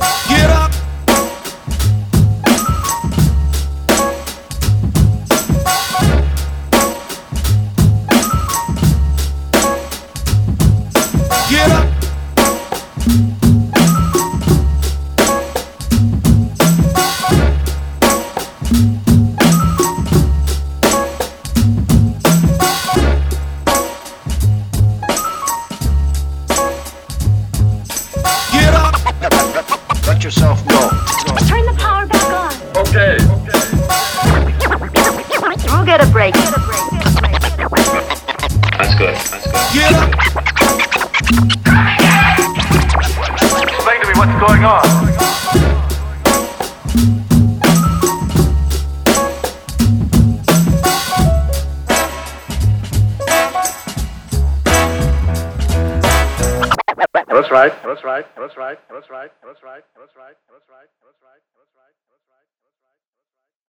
Get up. Get up. Get up. Let yourself go. Turn the power back on. Okay. We'll get a break. That's good. That's good. Get up. Explain to me what's going on. That's right. That's right. That's right. That's right. That's right. That's right. That's right. That's right. That's right.